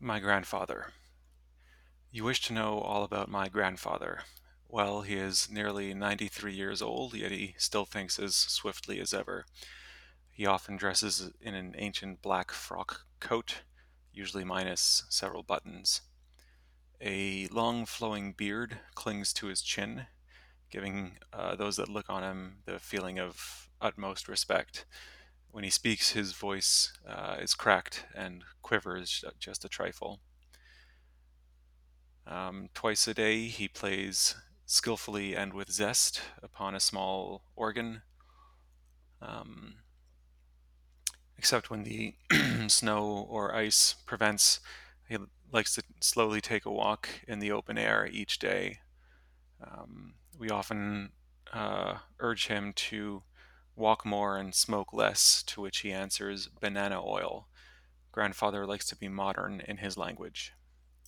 My grandfather. You wish to know all about my grandfather. Well, he is nearly 93 years old, yet he still thinks as swiftly as ever. He often dresses in an ancient black frock coat, usually minus several buttons. A long flowing beard clings to his chin, giving those that look on him the feeling of utmost respect. When he speaks, his voice is cracked and quivers just a trifle. Twice a day, he plays skillfully and with zest upon a small organ, um, except when the snow or ice prevents. He likes to slowly take a walk in the open air each day. We often urge him to walk more and smoke less, to which he answers banana oil. Grandfather likes to be modern in his language.